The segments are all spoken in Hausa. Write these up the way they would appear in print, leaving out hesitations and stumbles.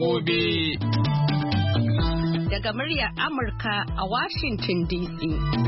gobe. Daga muryar Amurka a Washington DC.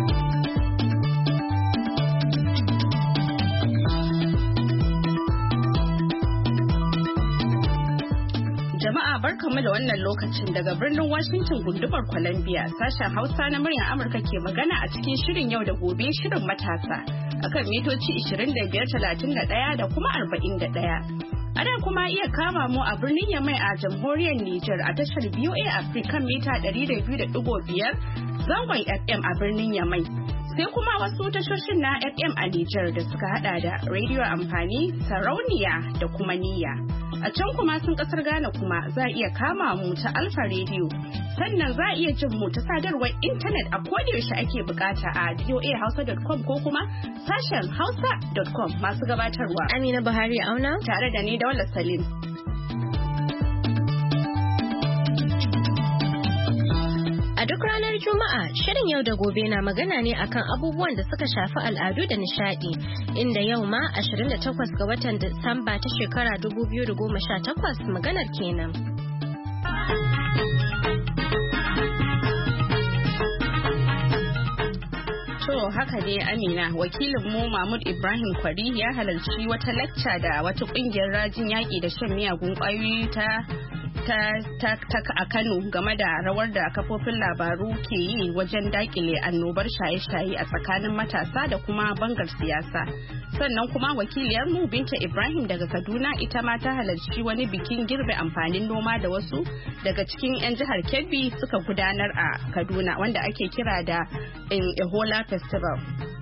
Jama'a barkanmu da wannan lokacin daga birnin Washington gundumar Columbia. Sashen Hausa na muryar Amurka ke magana a cikin shirin yau da gobe shirin matasa akan mitoci 25, 31 da kuma 41. Ana kuma iya kama mu a birnin Yamai a jamhuriyar Nijar a tashar VOA Africa mita 200.5 zangon FM a birnin Yamai. Sai kuma wasu tashoshin na FM a Nijar da suka hada da rediyo amfani, sarauniya da kuma niyya. A can kuma sun kasar Ghana kuma za a iya kama mu ta Alfa Radio. Sannan za a iya jin mu ta sadarwar intanet a kodayaushe ake bukata a voahausa.com ko kuma sashen hausa.com masu gabatarwa. Amina Buhari Auna. Tare da ni Daula Salim. A duk ranar Juma'a, shirin yau da gobe na magana ne akan abubuwan da suka shafi al'adu da nishadi, inda yau ma 28 ga watan Disamba ta shekara 2018 maganar kenan. To haka ne Amina, wakilin mu Mahmud Ibrahim Kwari ya halarci wata lacca da wata kungiyar rajin yaƙi da shan miyagun ƙwayoyi ta a Kano game da rawar da kafofin labaru ke yi wajen dakile annobar shaye-shaye a tsakanin matasa da kuma bangar siyasa. Sannan kuma wakiliyar mu Binta Ibrahim daga Kaduna ita ma ta halarci wani bikin girbe amfanin noma da wasu daga cikin 'yan jihar Kebbi suka gudanar a Kaduna wanda ake kira da Ehola Festival.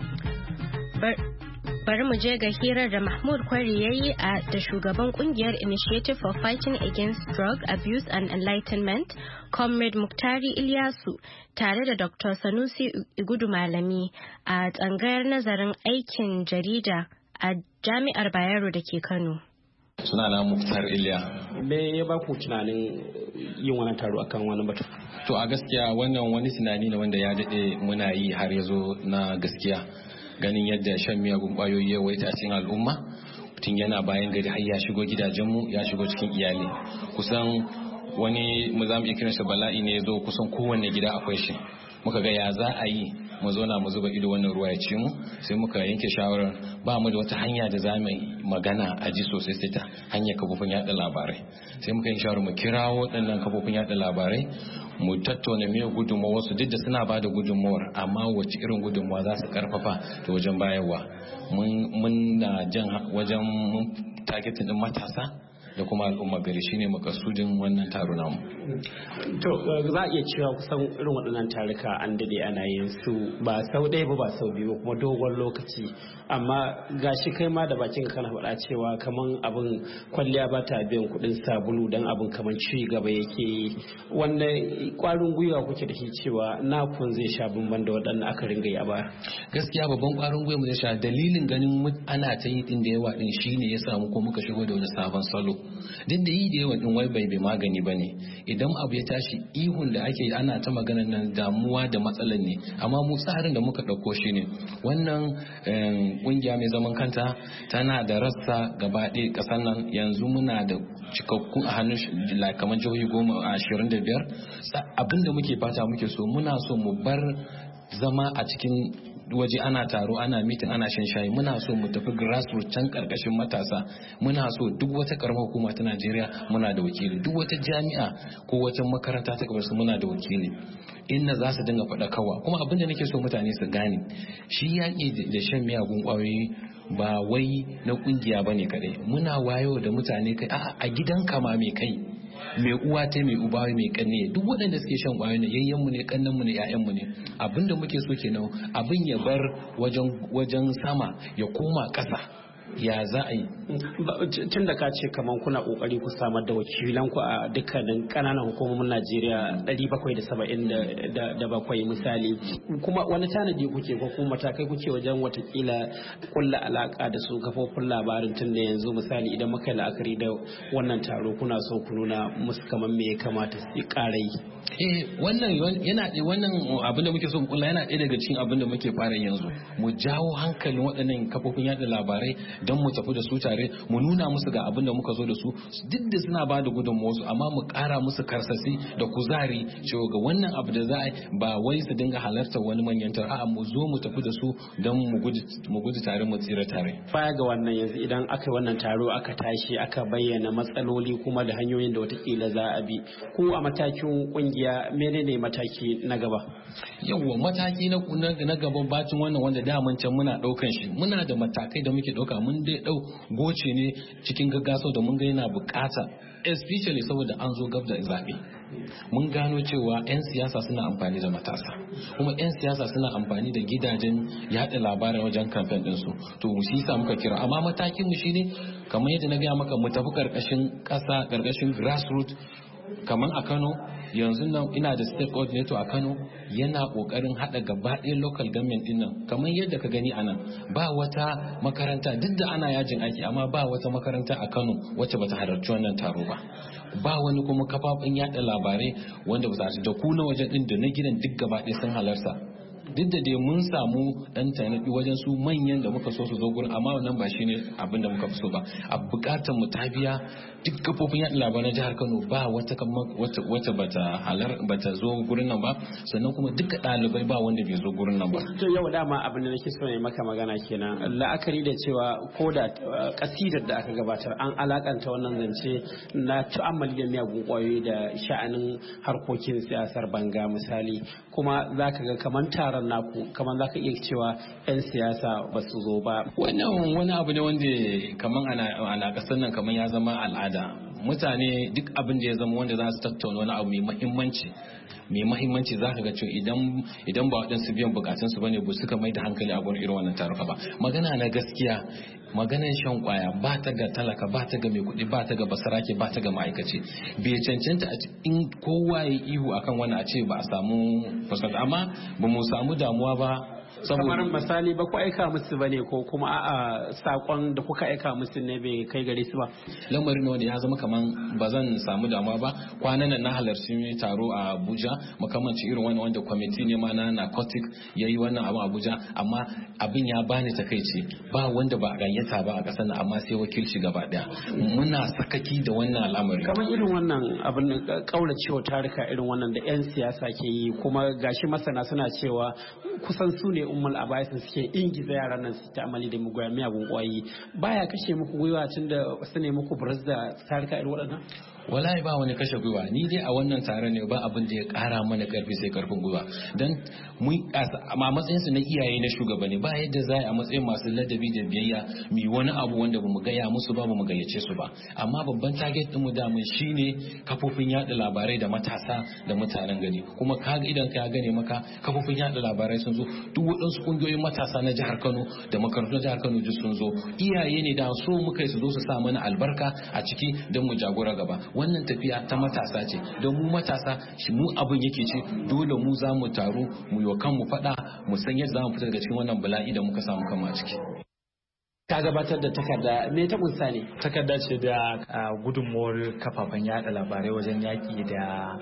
Bari mu je ga hirar da Mahmud Kwari ya yi da shugaban kungiyar Initiative for Fighting Against Drug Abuse and Enlightenment, Comrade Muktari Ilyasu, tare da Dr. Sanusi Igudu Malami a tsangayar nazarin aikin jarida a Jami'ar Bayero da ke Kano. Sunana Muktar Iliya. Me ya ba ku tunanin yin wannan taro akan wani batu? To a gaskiya wannan wani tunani ne wanda ya daɗe muna yi har ya zo na gaskiya. Ganin yadda shan miyagun kwayoyi ya waita a cikin al'umma, mutum yana bayan gari har ya shigo gidajenmu, ya shigo cikin iyali. Kusan wani mu za mu iya kiransa bala'i ne ya zo kusan kowanne gida akwai shi. Muka ga ya za a yi mu zauna mu zuba ido wannan ruwa ya ci mu, sai muka yanke shawarar ba mu da wata hanya da za mu magana a ji sosai sai ta hanyar kafofin yada labarai. Sai muka yi shawarar mu kira waɗannan kafofin yada labarai mu tattauna me gudunmawar su, duk da suna ba da gudunmawar, amma wace irin gudunmawa za su karfafa ta wajen bayarwa. Mun na jan wajen targetin din matasa da kuma al'umma gari shine makasudin wannan taro namu. To za a iya cewa kusan irin waɗannan taruka an dade ana yin su ba sau ɗaya ba sau biyu kuma dogon lokaci, amma gashi kai ma da bakin kana faɗa cewa kaman abin kwalliya ba ta biyan kuɗin sabulu dan abin kaman ci gaba yake. Wannan ƙwarin gwiwa kuke da shi cewa nakun zai sha bamban da waɗannan aka ringa yi a baya? Gaskiya babban ƙwarin gwiwa mu zai sha dalilin ganin ana ta yi din da yawa din shine ya samu ko muka shigo da wani sabon salo. Duk da yi da yawan din wai bai magani ba ne, idan abu ya tashi ihun da ake ana ta maganar nan damuwa da matsalar ne, amma mu tsarin da muka ɗauko shi ne wannan ƙungiya mai zaman kanta tana da rassa gaba ɗaya ƙasar nan. Yanzu muna da cikakkun a hannun kamar jihohi 25. Abinda muke fata muke so muna so mu bar zama a cikin waje ana taro ana mitin ana shan shayi. Muna so mu tafi grassroots can karkashin matasa. Muna so duk wata karamar hukuma ta Najeriya muna da wakili, duk wata jami'a ko wata makaranta ta kabarsu muna da wakili, inda za su dinga faɗakarwa. Kuma abin da nake so mutane su gane, shi yaƙi da shan miyagun ƙwayoyi ba wai na ƙungiya bane kadai. Muna wayo da mutane kai a gidan kama mai kai, mai uwa ta mai uba mai kanne, duk waɗanda suke shan ƙwayoyi ne yayyanmu ne kannanmu ne ƴaƴanmu ne. Abinda muke so kenan abin ya bar wajen sama ya koma ƙasa. Ya za a yi? Tun da ka ce kamar kuna kokari ku samar da wakilanku a dukkanin kananan hukumomin Najeriya 777 misali, kuma wani tanadi kuke ko kuma matakai kuke wajen watakila kulla alaka da su kafofin labarin, tun da yanzu misali idan muka yi la'akari da wannan taro kuna so ku nuna musu kamar me ya kamata su ƙara yi? Wannan abin da muke so kulla yana ɗaya daga cikin abin da muke fara yanzu, mu jawo hankalin waɗannan kafofin yada labarai don mu tafi da su tare mu nuna musu ga abin da muka zo da su duk da suna ba da gudunmuwarsu amma mu kara musu karsasi da kuzari cewa ga wannan abu da za a yi ba wai su dinga halartar wani manyan taro a'a mu zo mu tafi da su don mu gudu tare mu tsira tare. Baya ga wannan yanzu idan aka yi wannan taro aka tashi aka bayyana matsaloli kuma da hanyoyin da watakila za a bi ko a matakin kungiya menene mataki na gaba? Yawwa mataki na gaban bacin wannan wanda daman can muna daukan shi muna da matakai da muke dauka mun dai goce ne cikin gaggaso da mun ga yana bukata especially saboda an zo gab da zabe mun gano cewa 'yan siyasa suna amfani da matasa kuma 'yan siyasa suna amfani da gidajen yada labarai wajen kamfen ɗinsu to shi yasa muka kira amma matakin mu shine kamar yadda na gaya maka mu tafi karkashin ƙasa karkashin grassroots kamar a Kano yanzu nan ina da state coordinator a Kano yana kokarin hada gaba ɗaya local government din nan kamar yadda ka gani anan ba wata makaranta duk da ana yajin aiki amma ba wata makaranta a Kano wacce bata halarci wannan taro ba wani kuma kafafun yada labarai wanda ba za su da ku na wajen din da na gidan duk gaba ɗaya sun halarta duk da dai mun samu dan tanadi wajen su manyan da muka so su zo gurin amma wannan ba shine abin da muka fi so ba a bukatar mu ta biya duk kafofin yaɗa labaran jihar Kano ba wata bata zo gurin nan ba sannan kuma duka ɗalibai ba wanda bai zo gurin nan ba. To yau dama abin da nake so ne maka magana kenan la'akari da cewa ko da kasidar da aka gabatar an alakanta wannan zance na tu'ammali da miyagun kwayoyi da sha'anin harkokin siyasar banga misali kuma zaka ga kamar taron naku kamar zaka iya cewa 'yan siyasa ba su zo ba. Wannan wani abu ne wanda kamar ana kasar nan kamar ya zama al'ada mutane duk abin da ya zama wanda za su tattauna wani abu mai mahimmanci za ka ga cewa idan ba waɗansu biyan bukatunsu ba ne ba suka mai da hankali a gurin irin wannan taruka ba magana na gaskiya maganan shan kwaya ba ta ga talaka ba ta ga mai kuɗi ba ta ga basarake ba ta ga ma'aikaci bai cancanta in kowa ya ihu akan wani a ce ba a samu fasada amma ba mu samu damuwa ba kamar misali ba ku aika musu bane ko kuma a'a sakon da kuka aika musu ne bai kai gare su ba lamarin wanda ya zama kaman ba zan samu damuwa ba kwanan nan na halarci taro a Abuja makamanci irin wannan wanda kwamiti ne ma na narcotic yayi wannan abu Abuja amma abin ya bani takeici ba wanda ba a gayyata ba a kasar nan amma sai wakilci gaba daya muna sakaki da wannan al'amari kamar irin wannan abin kauracewa tarika irin wannan da 'yan siyasa ke yi kuma gashi masana suna cewa kusan su ne ummul abaisin suke ingiza yaran nan su ta amali da miyagun kwayi baya kashe muku gwiwa tun da su ne muku buras da tarika irin waɗannan wallahi ba wani kashe gwiwa ni dai a wannan taron ne ba abin da ya kara mana karfi sai karfin gwiwa dan mu a matsayin su na iyaye na shugabanni ba yadda za a matsayin masu ladabi da biyayya mi wani abu wanda bamu gaya musu ba bamu gayyace su ba amma babban target din mu da mun shine kafofin yada labarai da matasa da mutanen gari kuma kaga idan ka gane maka kafofin yada labarai sun zo duk waɗansu kungiyoyin matasa na jihar Kano da makarantun jihar Kano duk sun zo iyaye ne da so muka su zo su sa mana albarka a ciki don mu jagora gaba wannan tafiya ta matasa ce don mu matasa shi mu abin yake ce dole mu za mu taru mu yi kanmu faɗa mu san yadda za mu fita daga cikin wannan bala'i da muka samu kama a ciki. Ta gabatar da takarda me ta kunsa ne? Takarda ce da gudunmuwar kafafen yada labarai wajen yaƙi da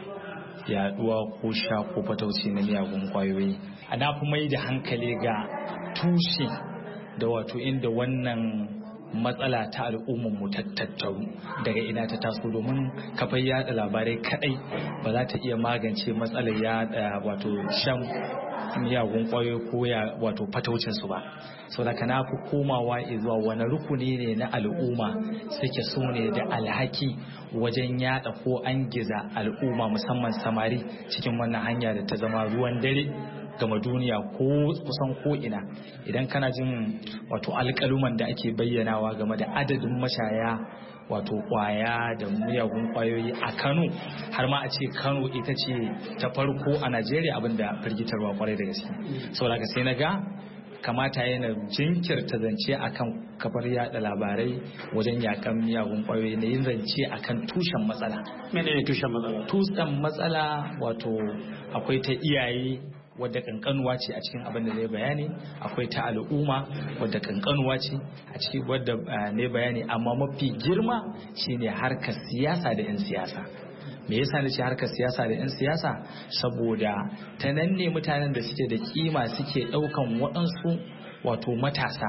yaduwa ko sha ko fatauci na miyagun kwayoyi. Ana fi mai da hankali ga tushe da wato inda wannan matsala ta al'ummar mu tattaru daga ina ta taso domin kafar yada labarai kadai ba za ta iya magance matsalar yada wato shan miyagun kwayoyi ko wato fataucin su ba saboda kana fi komawa zuwa wani rukuni ne na al'umma suke so ne da alhaki wajen yada ko an giza al'umma musamman samari cikin wannan hanya da ta zama ruwan dare gama duniya ko kusan ko ina idan kana jin wato alƙaluman da ake bayyanawa game da adadin mashaya wato kwaya da miyagun kwayoyi a Kano har ma a ce Kano ita ce ta farko a Najeriya abinda firgitarwa kwarai da gaske saboda sai na ga kamata yana jinkirta zance akan kafar yada labarai wajen yakan miyagun kwayoyi na yin zance akan tushen matsala. Menene tushen matsala? Tushen matsala wato akwai ta iyaye wadda kankanuwa ce a cikin abin da zai bayani akwai ta al'umma wadda kankanuwa ce a cikin wadda ne bayani amma mafi girma shine harkar siyasa da 'yan siyasa. Me yasa nace harkar siyasa da 'yan siyasa saboda ta nan ne mutanen da suke da kima suke daukan waɗansu wato matasa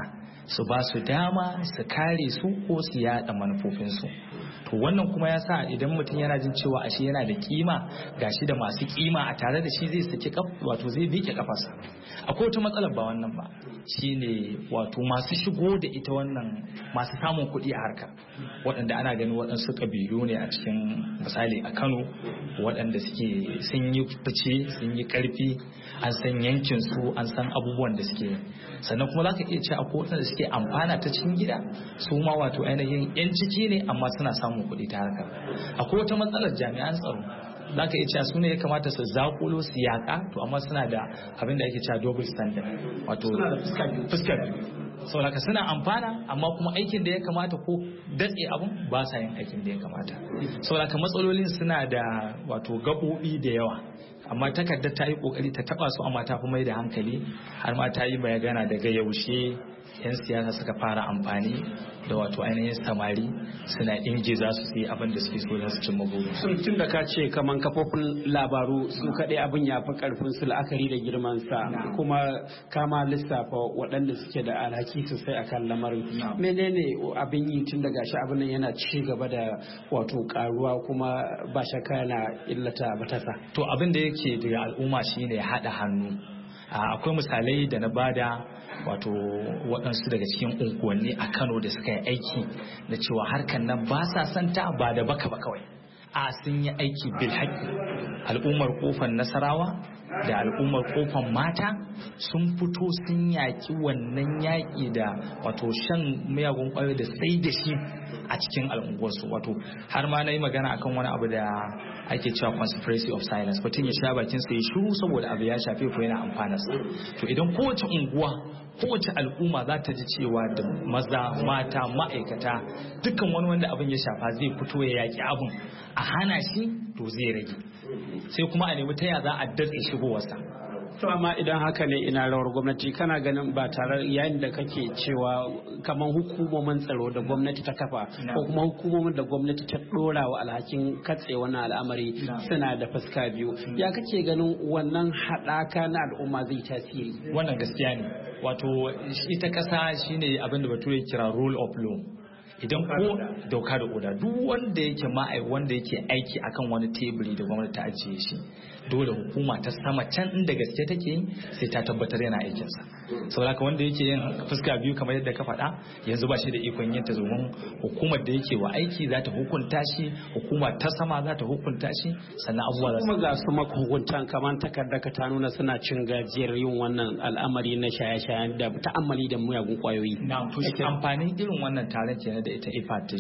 su ba su dama su kare su ko su yada manufofinsu. To wannan kuma ya sa idan mutum yana jin cewa ashe yana da kima gashi da masu kima a tare da shi zai saki wato zai bike kafarsa. Akwai wata matsalar ba wannan ba shine wato masu shigo da ita wannan masu samun kuɗi a harka waɗanda ana ganin waɗansu ƙabilu ne a cikin misali a Kano waɗanda suke sun yi fice sun yi ƙarfi an san yankin su an san abubuwan da suke sannan kuma za ka iya ce akwai waɗanda suke amfana ta cikin gida su ma wato ainihin yan ciki ne amma suna samun kuɗi ta harkar. Akwai wata matsalar jami'an tsaro za ka iya cewa su ne ya kamata su zakulo su yaƙa to amma suna da abin da ake cewa double standard wato fuskar biyu saboda suna amfana amma kuma aikin da ya kamata ko datse abun ba sa yin aikin da ya kamata saboda matsalolin suna da wato gaɓoɓi da yawa amma takardar ta yi kokari ta taba su amma ta fi mai da hankali har ma ta yi bayana daga yaushe 'yan siyasa suka fara amfani da wato ainihin samari suna ingiza su yi abin da suke so za su cimma burin. Tun da ka ce kaman kafofin labaru su kaɗai abin ya fi ƙarfin su la'akari da girman sa kuma kama lissafa waɗanda suke da alhaki sosai akan lamarin. Menene abin yi tun da gashi abin nan yana ci gaba da wato karuwa kuma ba shakka yana illata matasa. To abin da yake da al'umma shine haɗa hannu. Akwai misalai da na bada wato waɗansu daga cikin unguwanni a Kano da suka yi aiki da cewa harkar nan ba sa santa ba da baka ba kawai sun yi aiki bil haƙƙi. Al'ummar kofar Nasarawa da al'ummar kofar Mata sun fito sun yaƙi wannan yaƙi da wato shan miyagun ƙwayoyi da sai da shi a cikin al'unguwarsu wato har ma na yi magana akan wani abu da ake cewa conspiracy of silence mutum ya sha bakin sa ya shiru saboda abu ya shafe ko yana amfana sa. To idan kowace unguwa kowace al'umma za ta ji cewa da maza mata ma'aikata dukkan wani wanda abin ya shafa zai fito ya yaki abin a hana shi to zai rage sai kuma a nemi ta ya za a datse shigowarsa. To amma idan haka ne ina rawar gwamnati kana ganin ba tare yayin da kake cewa kamar hukumomin tsaro da gwamnati ta kafa ko kuma hukumomin da gwamnati ta dora wa alhakin katse wannan al'amari suna da fuska biyu ya kake ganin wannan haɗaka na al'umma zai tasiri? Wannan gaskiya ne wato ita ƙasa shine abin da bature kira rule of law. Idan ko doka da oda duk wanda yake wanda yake aiki akan wani teburi da gwamnati ta ajiye shi dole hukuma ta sama can inda gaske take yi sai ta tabbatar yana aikinsa saboda wanda yake yin fuska biyu kamar yadda ka faɗa yanzu ba shi da ikon yin ta domin hukumar da yake wa aiki za ta hukunta shi hukuma ta sama za ta hukunta shi sannan abubuwa za su kuma ga su mahukuntan kamar takarda ka ta nuna suna cin gajiyar yin wannan al'amari na shaye-shaye da ta'ammali da muyagun kwayoyi. Na to shi amfanin irin wannan taron kenan da ita IFAT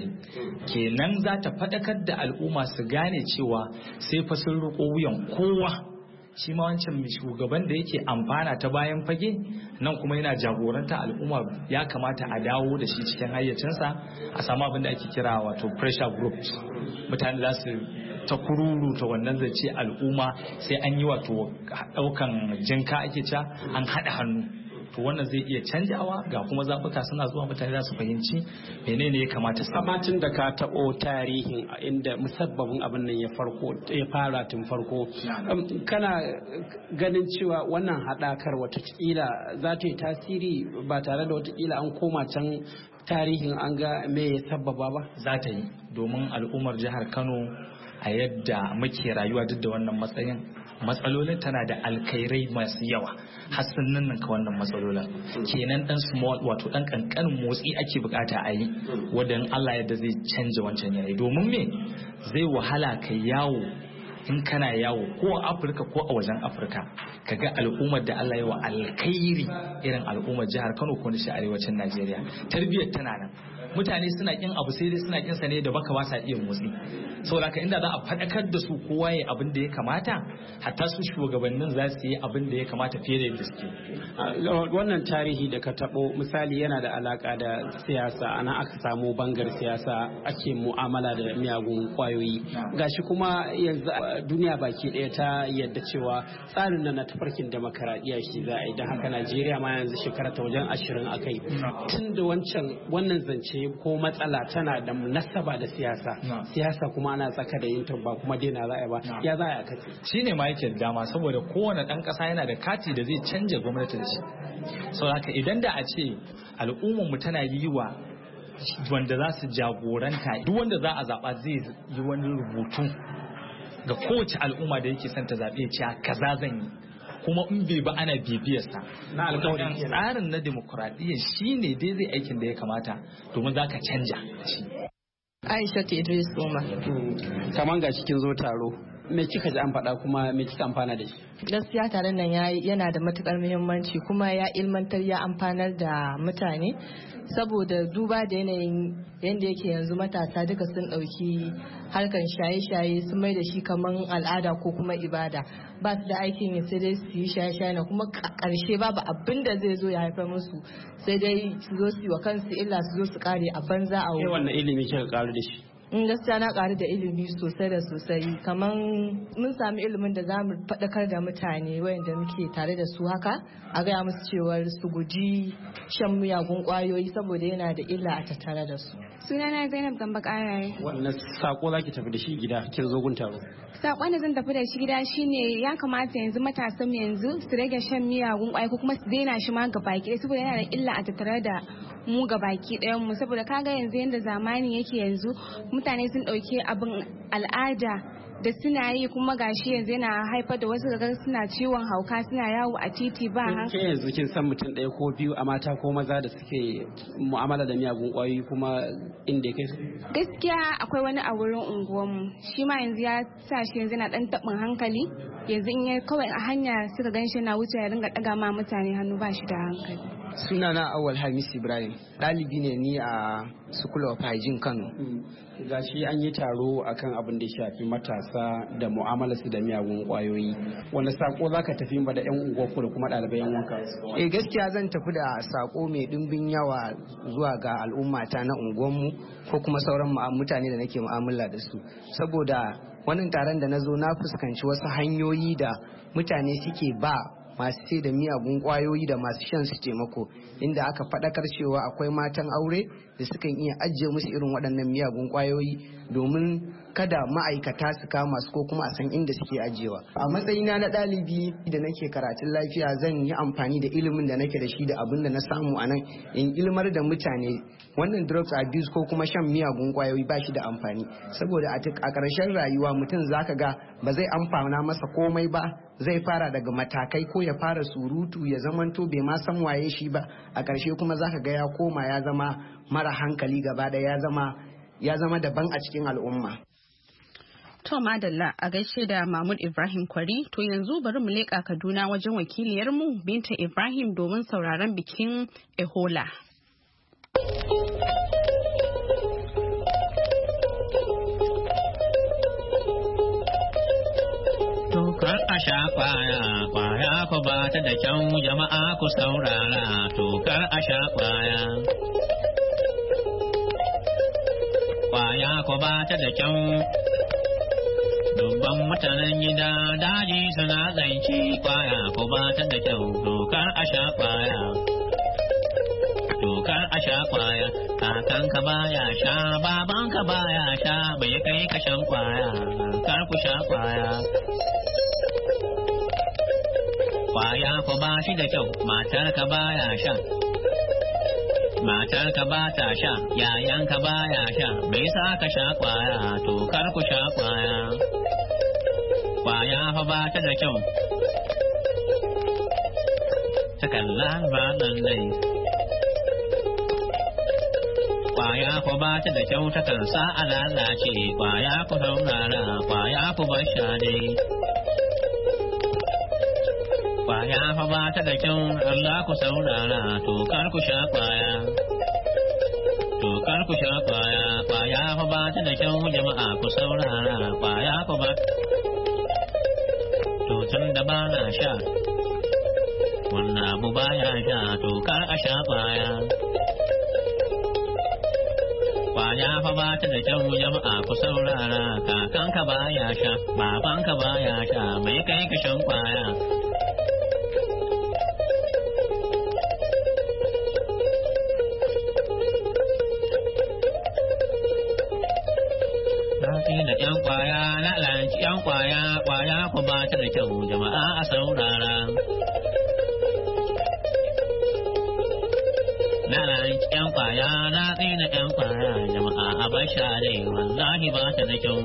kenan za ta faɗakar da al'umma su gane cewa sai fa sun riƙo wuyan kowa shi ma wancan shugaban da yake amfana ta bayan fage nan kuma yana jagoranta al'umma ya kamata a dawo da shi cikin hayyacinsa a samu abin da ake kira wato pressure groups mutane za su ta kururu ta wannan zace al'umma sai an yi wato daukan jinka ake cewa an haɗa hannu to wannan zai iya canjawa ga kuma zaɓuka suna zuwa mutane za su fahimci menene ya kamata su kamatin da ka taɓo tarihin inda musabbabin abin nan ya fara tun farko kana ganin cewa wannan haɗakar watakila za ta yi tasiri ba tare da watakila an koma can tarihin an ga me ya sabbaba ba? Za ta yi domin al'ummar jihar Kano a yadda muke rayuwa duk da wannan matsalolin tana da alkhairai masu yawa hassan nan ka wannan matsalolin kenan dan small wato dan kankanin motsi ake bukata a yi wanda Allah yadda zai canja wancan yanayi domin me zai wahala ka yawo in kana yawo ko a Afirka ko a wajen Afirka kaga al'ummar da Allah ya wa alkhairi irin al'ummar jihar Kano ko da arewacin Najeriya tarbiyyar tana nan mutane suna kin abu sai dai suna kin sa ne da baka ba sa iya motsi saboda haka inda za a faɗakar da su kowa ya abin da ya kamata hatta su shugabannin za su yi abin da ya kamata fiye da yadda suke. Wannan tarihi da ka taɓo misali yana da alaka da siyasa ana aka samu bangar siyasa ake mu'amala da miyagun kwayoyi gashi kuma yanzu duniya baki ɗaya ta yadda cewa tsarin nan na tafarkin demokaradiyya shi za a yi don haka Najeriya ma yanzu shekara ta wajen 20 akai tun da wannan zance ko matsala tana da nasaba da siyasa kuma kuma ana tsaka da yin ba kuma daina za a ba ya za a kace shine ma yake dama saboda kowane dan kasa yana da kati da zai canja gwamnati da shi saboda haka idan da a ce al'ummar mu tana yi wa wanda za su jagoranta duk wanda za a zaba zai yi wani rubutu ga kowace al'umma da yake son ta zabe cewa kaza zan yi kuma in bai ba ana bibiyarsa na alƙawarin tsarin na demokuraɗiyya shine dai zai aikin da ya kamata domin za ka canja shi. Aisha Idris Umar. Kaman ga cikin zo taro me kika ji an faɗa kuma me kika amfana da shi? Gaskiya taron nan yana da matukar muhimmanci kuma ya ilmantar ya amfanar da mutane saboda duba da yanayin yadda yake yanzu matasa duka sun ɗauki harkar shaye-shaye sun mai da shi kamar al'ada ko kuma ibada ba su da aikin yin sai dai su yi shaye-shaye na kuma ƙarshe babu abin da zai zo ya haifar musu sai dai su zo su yi wa kansu illa su zo su kare a banza a wuri. Wannan ilimi kika karu da shi? Gaskiya na karu da ilimi sosai da sosai kamar mun sami ilimin da zamu faɗakar da mutane wayanda muke tare da su haka a gaya musu cewar su guji shan miyagun kwayoyi saboda yana da illa a tattare da su. Sunana Zainab Gamba Karaye. Wannan sako zaki tafi da shi gida kin zo gun taro? Sakon da zan tafi da shi gida shine ya kamata yanzu matasan mu yanzu su rage shan miyagun kwayoyi ko kuma su daina shi ma gabaki ɗaya saboda yana da illa a tattare da mu gabaki ɗayan mu saboda kaga yanzu yanda zamani yake yanzu mutane sun ɗauki abin al'ada da suna yi kuma gashi yanzu yana haifar da wasu gaga suna ciwon hauka suna yawo a titi ba hankali. Yanzu kin san mutum ɗaya ko biyu a mata ko maza da suke mu'amala da miyagun ƙwayoyi kuma inda kai? Gaskiya akwai wani a wurin unguwarmu shi ma yanzu ya sa shi yanzu yana ɗan taɓin hankali yanzu in ya kawai a hanya suka gan shi na wuce ya ringa ɗaga ma mutane hannu ba shi da hankali. Sunana Awal Hamis Ibrahim ɗalibi ne ni a School of Hygiene Kano. Gashi an yi taro akan abin da ya shafi matasa da mu'amalarsu da miyagun kwayoyi wanda sako zaka tafi ba da yan unguwarku da kuma ɗalibai yan wanka? Gaskiya zan tafi da sako mai ɗimbin yawa zuwa ga al'ummata na unguwarmu ko kuma sauran mutane da nake mu'amala da su saboda wannan taron da na zo na fuskanci wasu hanyoyi da mutane suke ba masu sai da miyagun kwayoyi da masu shan su taimako inda aka faɗakar cewa akwai matan aure da sukan iya ajiye musu irin waɗannan miyagun kwayoyi domin kada ma'aikata su kama su ko kuma a san inda suke ajiyewa. A matsayina na ɗalibi da nake karatun lafiya zan yi amfani da ilimin da nake da shi da abin da na samu a nan in ilmar da mutane wannan drugs abuse ko kuma shan miyagun kwayoyi ba shi da amfani saboda a ƙarshen rayuwa mutum zaka ga ba zai amfana masa komai ba zai fara daga matakai ko ya fara surutu ya zamanto bai ma san waye shi ba a ƙarshe kuma zaka ga ya koma ya zama mara hankali gaba da ya zama daban a cikin al'umma. To madalla a gaishe da Mahmud Ibrahim Kwari to yanzu bari mu leƙa Kaduna wajen wakiliyarmu Binta Ibrahim domin sauraron bikin Ehola. Kar a sha kwaya ku ba ta da kyau jama'a ku saurara kar a sha kwaya. Kwaya ku ba ta da kyau, dubban mutanen gida daji suna zance kwaya ku ba ta da kyau kar a sha kwaya. Kar a sha kwaya, kakanka baya sha, babanka baya sha, bai kai ka shan kwaya, kar ku sha kwaya. Kwaya ku ba shi da kyau, matarka baya sha. Matarka ba ta sha, yayanka baya sha, bai sa ka sha kwaya, kar ku sha kwaya. Kwaya fa ba ta da kyau. Takalla ba nan dai. Kwaya ku ba ta da kyau takan sa a lalace, kwaya ku saurara, kwaya ku bar sha dai. Kwaya fa ba ta da kyau, Allah ku saurara, kar ku sha kwaya. Kar ku sha kwaya, kwaya fa ba ta da kyau jama'a ku saurara, kwaya ku ba. Tun da ba na sha, wannan abu baya sha, kar a sha kwaya. Kwaya fa ba ta da kyau jama'a ku saurara, kakanka baya sha, babanka baya sha, mai kai ka shan kwaya. kwaya na lanci yan kwaya kwaya ku ba ta da kyau jama'a a saurara. Na lanci yan kwaya na tsina yan kwaya jama'a a bar share wallahi ba ta da kyau.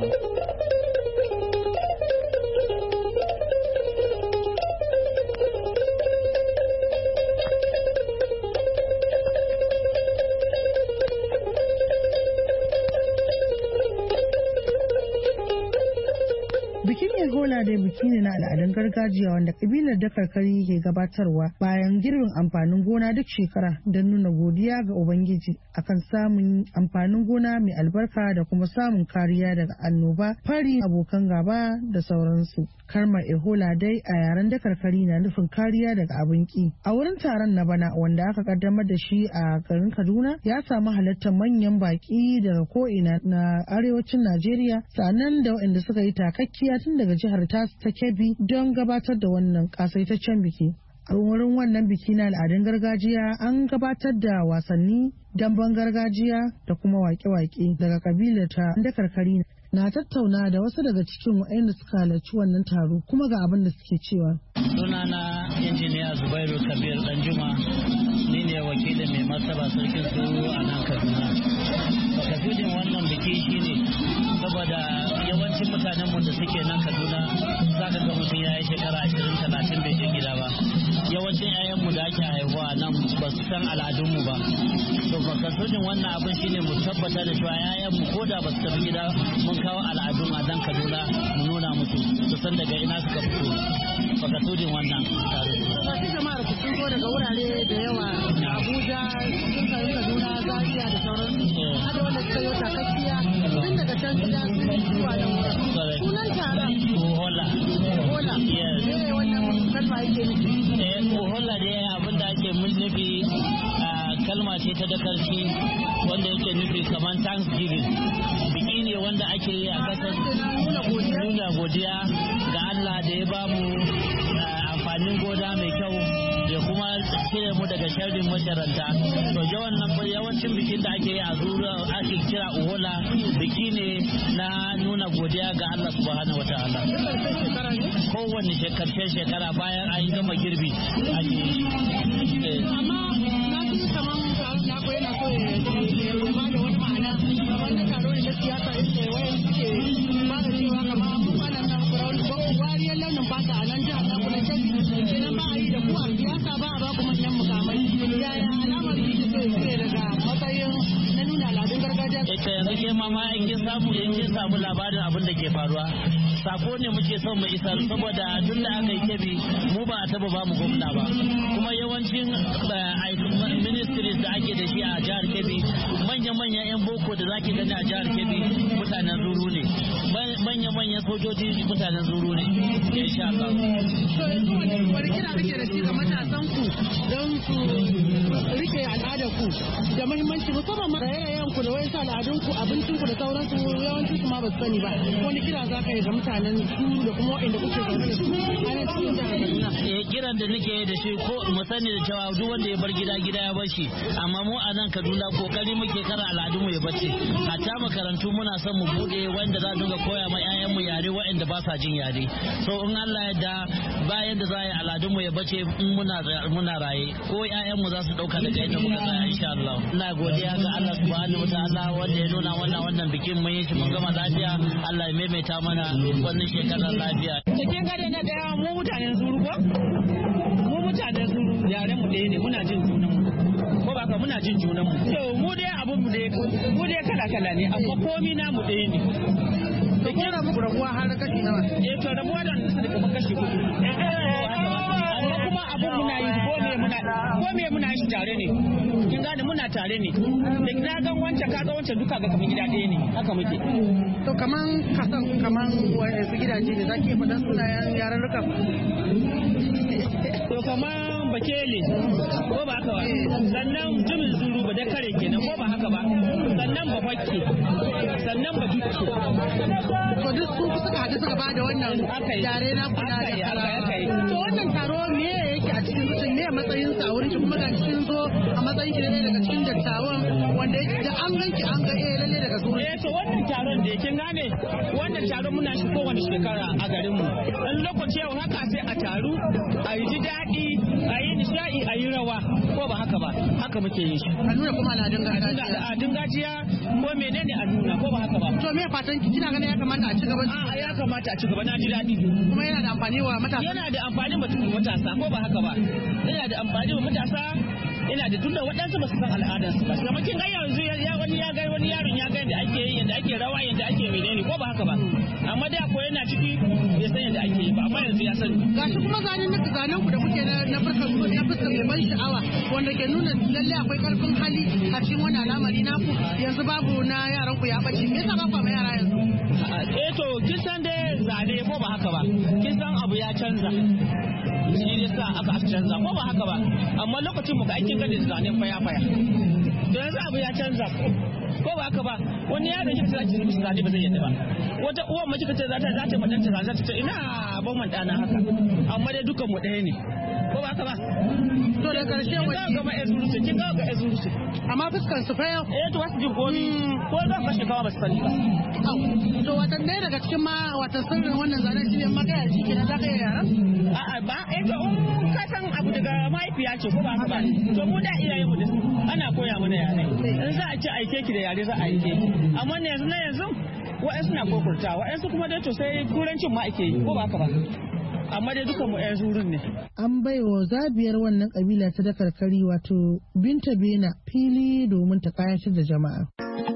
Ebola dai biki ne na al'adun gargajiya wanda kabilar Dakarkari ke gabatarwa bayan girbin amfanin gona duk shekara don nuna godiya ga Ubangiji akan samun amfanin gona mai albarka da kuma samun kariya daga annoba, fari, abokan gaba da sauransu. Kalmar Ebola dai a yaren Dakarkari na nufin kariya daga abin ki. A wurin taron na bana wanda aka kaddamar da shi a garin Kaduna ya samu halartar manyan baki daga ko'ina na arewacin Najeriya, sannan da waɗanda suka yi takakkiya tun daga jihar ta Kebbi don gabatar da wannan kasaitaccen biki. A wurin wannan biki na al'adun gargajiya an gabatar da wasanni, damben gargajiya da kuma wake-wake daga kabilar ta Dakarkari. Na tattauna da wasu daga cikin waɗanda suka halarci wannan taro kuma ga abin da suke cewa. Sunana injiniya Zubairu Kabir Danjuma, ni ne wakilin mai martaba sarkin Suru a nan Kaduna. Makasudin wannan biki shine saboda yawancin mutanen mu da suke nan Kaduna za ka ga mutum ya yi shekara 20-30 bai je gida ba. Yawancin 'ya'yanmu da ake haihuwa nan ba su san al'adunmu ba. To makasudin wannan abin shine mu tabbata da cewa 'ya'yanmu ko da ba su tafi gida mun kawo al'adun a nan Kaduna mu nuna musu su san daga ina suka fito. Makasudin wannan tare. Wasu jama'ar ku sun zo daga wurare da yawa, Abuja, sun karu Kaduna, Zaria da sauransu. Hada wanda suka yi takakkiya tun daga can gida sun zuwa da wurin. Sunan taron Ohola. Ohola. Ne wannan kalma yake nufi. Ohola dai abin da ake nufi kalma ce ta dakarci wanda yake nufi kamar Thanksgiving. Biki ne wanda ake yi a kasar nuna godiya ga Allah da ya bamu amfanin gona mai kyau da kuma cire mu daga sharrin masharanta. To yawancin bikin da ake yi a Zuru ake kira Ohola, biki ne na nuna godiya ga Allah subhanahu wataala. Kowanne karshen shekara bayan an gama girbi ake yi. Amma na fi kaman na koyi na so ya ba da wani ma'ana kamar na taro ne na siyasa inda wayan suke ba da cewa kamar abubuwan nan wariyar launin fata a nan jihar na kudancin kenan ba a yi da ku a siyasa ba a ba ku manyan mukamai. Yaya alamar yi da sai daga matsayin na nuna al'adun gargajiya. Ita yanzu ke mama in kin samu labarin abin da ke faruwa. Sako ne muke son mu isar saboda tun da aka yi Kebbi mu ba a taba ba mu gwamna ba, kuma yawancin ministries da ake da shi a jihar Kebbi manya-manyan 'yan boko da zaki gani a jihar Kebbi mutanen Zuru ne, manya-manyan sojoji mutanen Zuru ne. Insha Allah. Wani kira kake da shi ga matasan ku don su rike al'adar ku da muhimmanci musamman ma raye-rayen ku da wai sa al'adun ku abincin ku da sauransu yawancin su ma ba su sani ba. Wani kira za ka yi ga mutanen su da kuma waɗanda kuke zaune da su a nan cikin jihar Kaduna. Kiran da nake da shi ko mu sani da cewa duk wanda ya bar gida ya bar shi, amma mu a nan Kaduna kokari muke kara al'adun mu ya bace. Hatta makarantu muna son mu bude wanda za dinga koya ma 'ya'yan mu yare waɗanda ba sa jin yare. So in Allah ya da bayan da za a yi al'adun mu ya bace in muna raye ko 'ya'yan mu za su dauka daga yadda muka tsaya insha Allah. Ina godiya ga Allah subhanahu wataala wanda ya nuna wannan bikin mun yi shi mun gama lafiya. Allah ya maimaita mana wannan shekarar lafiya. Cikin gare na daya mu mutanen Zuru ko? Mu mutanen Zuru yaren mu ɗaya ne, muna jin junan mu. Ko ba ka muna jin junan mu. To mu dai abun mu dai kala-kala ne amma komi na mu ɗaya ne. Da ke rabuwa har kashi nawa? To rabuwa da su kamar kashi 4. Amma kuma abun muna yi ko me muna shi tare ne. Kin gane muna tare ne. Da na gan wancan ka ga wancan duka ga kamar gida ɗaya ne. Haka muke. To kaman su gidaje ne zaki iya faɗan sunayen yaran ruka. To kaman Bakele ko ba haka ba. Sannan Jumin Zuru ba da kare kenan ko ba haka ba. Sannan ba Fakke. Sannan ba Dukku. To duk su suka haɗu suka ba da wannan yare na kula da aka yi. To wannan taro me yake a cikin mutum me matsayin sa a wurin shi kuma ga cikin zo a matsayin shi ne daga cikin dattawan wanda yake da an ganki an ga lalle daga zuwa. to wannan taron da kin gane wannan taron muna shi kowane shekara a garinmu in lokaci yau haka sai a taru a yi ji daɗi a yi nishaɗi a yi rawa ko ba haka ba haka muke yin shi a nuna kuma al'adun gargajiya ko menene a nuna ko ba haka ba to me fatan ki kina ganin ya kamata a ci gaba ya kamata a ci gaba na ji daɗi kuma yana da amfani wa matasa yana da amfani wa matasa ko ba haka ba yana da amfani wa matasa ina da tunda waɗansu ba su san al'adarsu ba kuma kin ga yanzu wani yaron ya ga yadda ake yi yadda ake rawa yadda ake menene ko ba haka ba amma da ko yana ciki ya san yadda ake yi ba amma yanzu ya sani gashi kuma zanen ku da kuke na fuskar su ya fuskar mai ban sha'awa wanda ke nuna lalle akwai karfin hali a cikin wannan al'amari naku yanzu babu na yaran ku ya bace me yasa ba ku ma yara yanzu to kin san dai zane ko ba haka ba kin san abu ya canza shi ne sa aka canza ko ba haka ba amma lokacin mu ga aikin gadi da zane faya to yanzu abu ya canza ko ba haka ba wani yaro shi ta ce mishi zane ba zai yadda ba wata uwan mace ta za ta madanta za ta ina ban man dana haka amma dai dukan mu ɗaya ne ko ba haka ba to da karshe wani kin ga ezuru kin ga ezuru amma fuskar su fa yau to wasu jin komi ko za ka shiga ba su sani ba to watan ɗaya daga cikin ma watan sirrin wannan zanen shi ne magana shi kenan za ka yi yaran a'a ba to ka san abu daga mahaifiya ce ko ba haka ba to mu da iyayen mu ana koya mana yare in za a ce aike ki da yare za a aike ki amma ne yanzu wa'ansu na kokurta wa'ansu kuma dai to sai turancin ma ake yi ko ba haka ba amma dai dukan mu 'yan zurin ne. An baiwa zabiyar wannan kabila ta dakarkari wato Binta Bena fili domin ta kayatar da jama'a.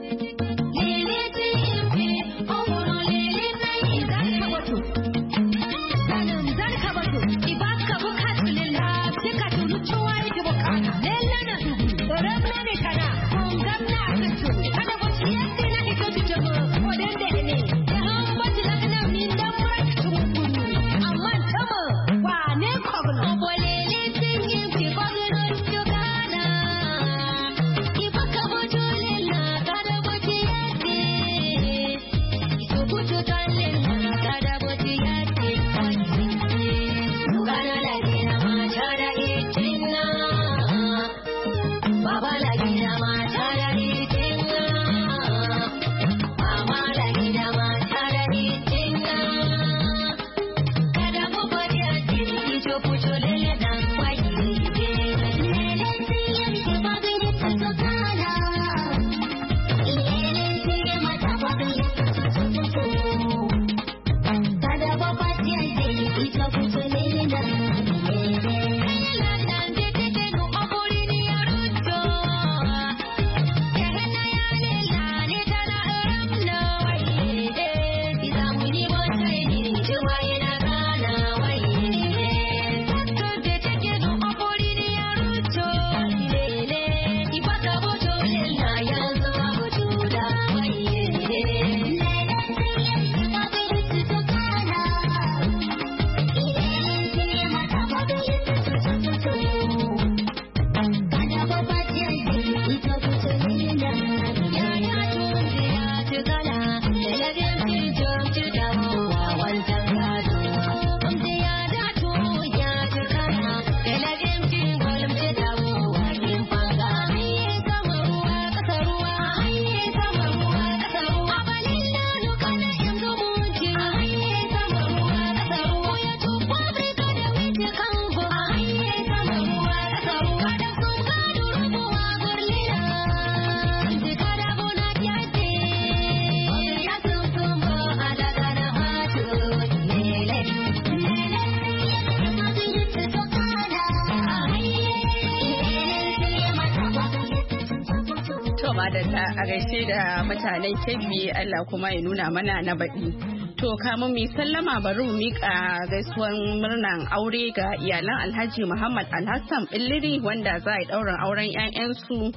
a gaishe da mutanen Kebbi Allah kuma ya nuna mana na baɗi. To kamun mai sallama bari mu miƙa gaisuwan murnan aure ga iyalan Alhaji Muhammad Alhassan Billiri wanda za a yi ɗaurin auren 'ya'yansu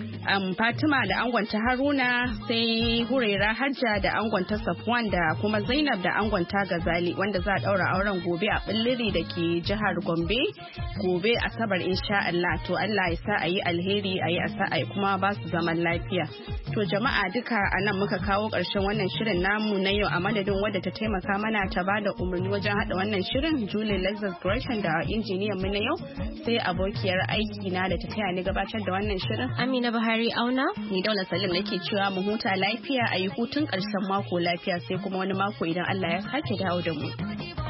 Fatima da angonta Haruna, sai Huraira Hajja da angonta Safwan da kuma Zainab da angonta Gazali wanda za a daura auren gobe a Billiri da ke jihar Gombe gobe Asabar insha Allah. To Allah ya sa a yi alheri a yi asa a kuma ba su zaman lafiya. To jama'a duka a nan muka kawo ƙarshen wannan shirin namu na yau a madadin wadda ta taimaka mana ta ba da umarni wajen haɗa wannan shirin Julie Lexus Gresham da injiniyan mu na yau sai abokiyar aiki na da ta taya ni gabatar da wannan shirin Amina Buhari Auna. Ni Daula Salim nake cewa mu huta lafiya a yi hutun ƙarshen mako lafiya sai kuma wani mako idan Allah ya sake dawo da mu.